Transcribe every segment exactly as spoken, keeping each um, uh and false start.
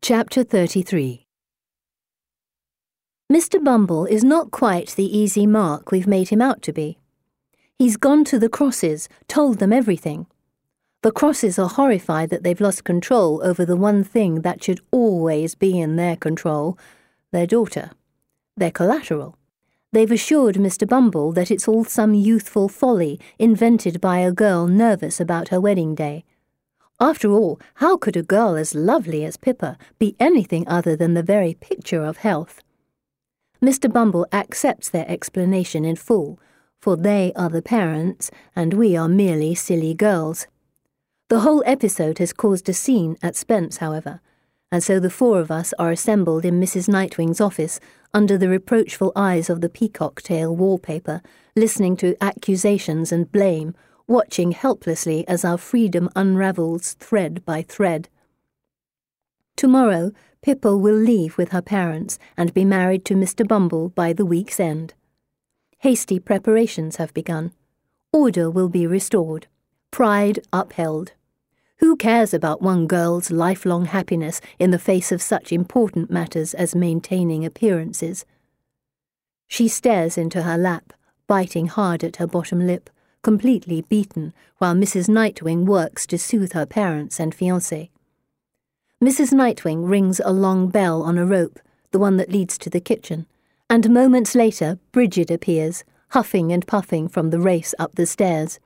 Chapter thirty-three. Mister Bumble is not quite the easy mark we've made him out to be. He's gone to the Crosses, told them everything. The Crosses are horrified that they've lost control over the one thing that should always be in their control, their daughter, their collateral. They've assured Mister Bumble that it's all some youthful folly invented by a girl nervous about her wedding day. After all, how could a girl as lovely as Pippa be anything other than the very picture of health? Mister Bumble accepts their explanation in full, for they are the parents and we are merely silly girls. The whole episode has caused a scene at Spence, however, and so the four of us are assembled in Missus Nightwing's office under the reproachful eyes of the peacock tail wallpaper, listening to accusations and blame, watching helplessly as our freedom unravels thread by thread. Tomorrow, Pippa will leave with her parents and be married to Mister Bumble by the week's end. Hasty preparations have begun. Order will be restored. Pride upheld. Who cares about one girl's lifelong happiness in the face of such important matters as maintaining appearances? She stares into her lap, biting hard at her bottom lip, completely beaten, while Missus Nightwing works to soothe her parents and fiancé. Missus Nightwing rings a long bell on a rope, the one that leads to the kitchen, and moments later Bridget appears, huffing and puffing from the race up the stairs.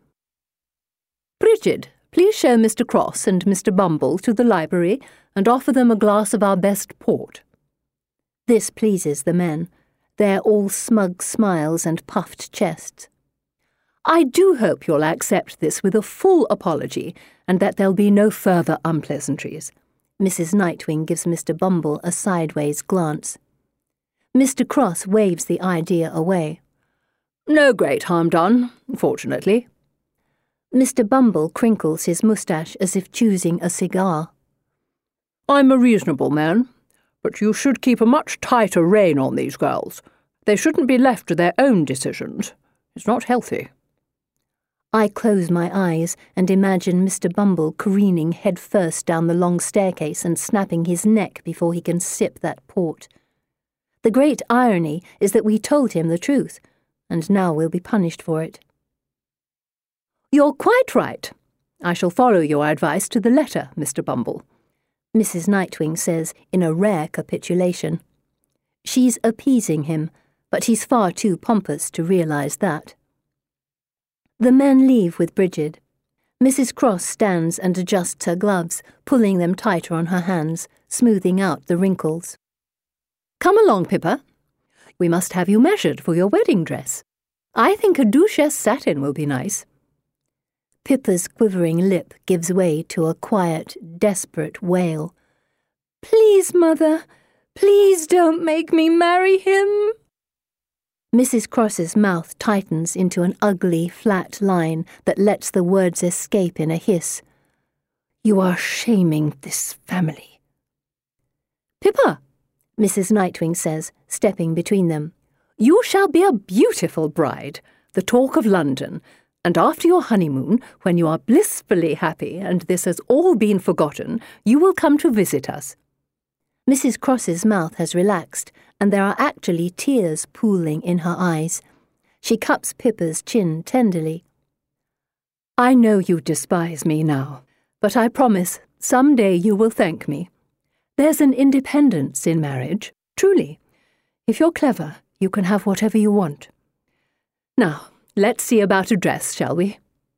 "Bridget, please show Mister Cross and Mister Bumble to the library and offer them a glass of our best port." This pleases the men. They're all smug smiles and puffed chests. "I do hope you'll accept this with a full apology and that there'll be no further unpleasantries." Missus Nightwing gives Mister Bumble a sideways glance. Mister Cross waves the idea away. "No great harm done, fortunately." Mister Bumble crinkles his moustache as if choosing a cigar. "I'm a reasonable man, but you should keep a much tighter rein on these girls. They shouldn't be left to their own decisions. It's not healthy." I close my eyes and imagine Mister Bumble careening headfirst down the long staircase and snapping his neck before he can sip that port. The great irony is that we told him the truth, and now we'll be punished for it. "You're quite right. I shall follow your advice to the letter, Mister Bumble," Missus Nightwing says in a rare capitulation. She's appeasing him, but he's far too pompous to realize that. The men leave with Bridget. Missus Cross stands and adjusts her gloves, pulling them tighter on her hands, smoothing out the wrinkles. "Come along, Pippa. We must have you measured for your wedding dress. I think a duchesse satin will be nice." Pippa's quivering lip gives way to a quiet, desperate wail. "Please, Mother, please don't make me marry him." Missus Cross's mouth tightens into an ugly, flat line that lets the words escape in a hiss. "You are shaming this family." "Pippa," Missus Nightwing says, stepping between them, "you shall be a beautiful bride, the talk of London, and after your honeymoon, when you are blissfully happy and this has all been forgotten, you will come to visit us." Missus Cross's mouth has relaxed, and there are actually tears pooling in her eyes. She cups Pippa's chin tenderly. "I know you despise me now, but I promise some day you will thank me. There's an independence in marriage, truly. If you're clever, you can have whatever you want. Now, let's see about a dress, shall we?"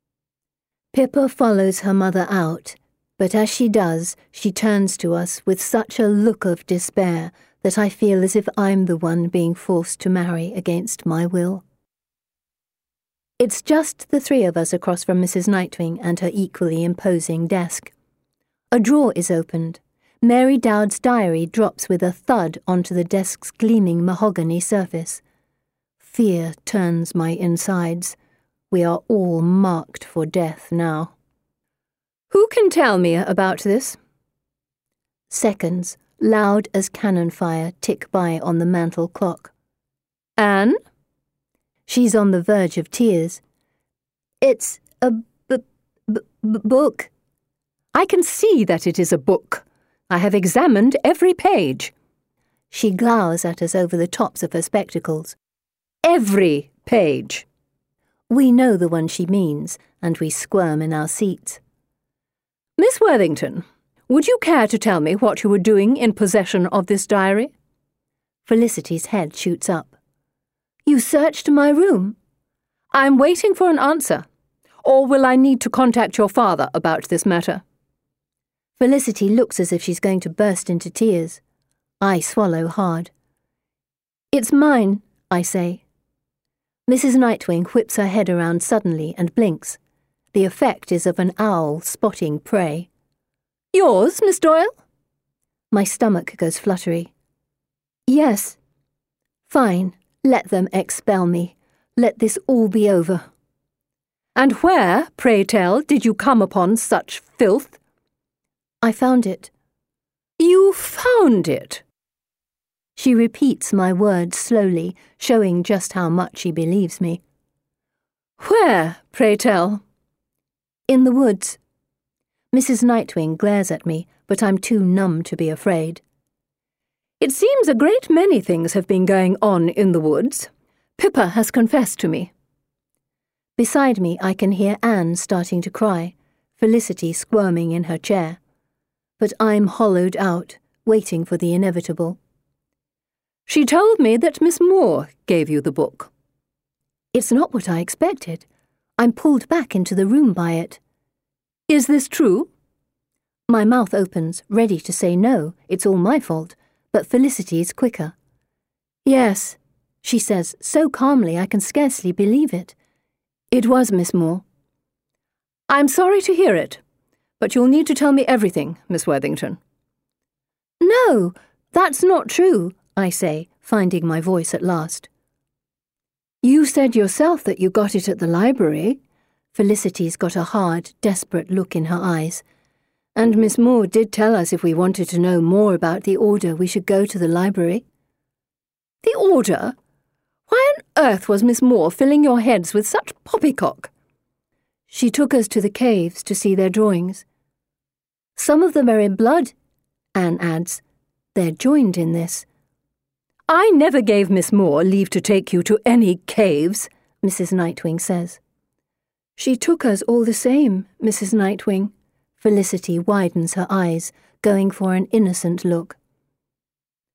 Pippa follows her mother out, but as she does, she turns to us with such a look of despair that I feel as if I'm the one being forced to marry against my will. It's just the three of us across from Missus Nightwing and her equally imposing desk. A drawer is opened. Mary Dowd's diary drops with a thud onto the desk's gleaming mahogany surface. Fear turns my insides. We are all marked for death now. "Who can tell me about this?" Seconds, loud as cannon fire, tick by on the mantel clock. "Anne?" She's on the verge of tears. "It's a b- b- b- book." "I can see that it is a book. I have examined every page. She glowers at us over the tops of her spectacles. Every page. We know the one she means, and we squirm in our seats. Miss Worthington, would you care to tell me what you were doing in possession of this diary? Felicity's head shoots up. You searched my room? I'm waiting for an answer. Or will I need to contact your father about this matter? Felicity looks as if she's going to burst into tears. I swallow hard. It's mine, I say. Missus Nightwing whips her head around suddenly and blinks. The effect is of an owl spotting prey. Yours, Miss Doyle? My stomach goes fluttery. Yes. Fine, let them expel me. Let this all be over. And where, pray tell, did you come upon such filth? I found it. You found it? She repeats my words slowly, showing just how much she believes me. Where, pray tell? In the woods. Missus Nightwing glares at me, but I'm too numb to be afraid. It seems a great many things have been going on in the woods. Pippa has confessed to me. Beside me, I can hear Anne starting to cry, Felicity squirming in her chair. But I'm hollowed out, waiting for the inevitable. She told me that Miss Moore gave you the book. It's not what I expected. I'm pulled back into the room by it. Is this true? My mouth opens, ready to say no, it's all my fault, but Felicity is quicker. Yes, she says so calmly I can scarcely believe it. It was Miss Moore. I'm sorry to hear it, but you'll need to tell me everything, Miss Worthington. No, that's not true, I say, finding my voice at last. You said yourself that you got it at the library. Felicity's got a hard, desperate look in her eyes. And Miss Moore did tell us if we wanted to know more about the order, we should go to the library. The order? Why on earth was Miss Moore filling your heads with such poppycock? She took us to the caves to see their drawings. Some of them are in blood, Anne adds. They're joined in this. I never gave Miss Moore leave to take you to any caves, Missus Nightwing says. She took us all the same, Missus Nightwing. Felicity widens her eyes, going for an innocent look.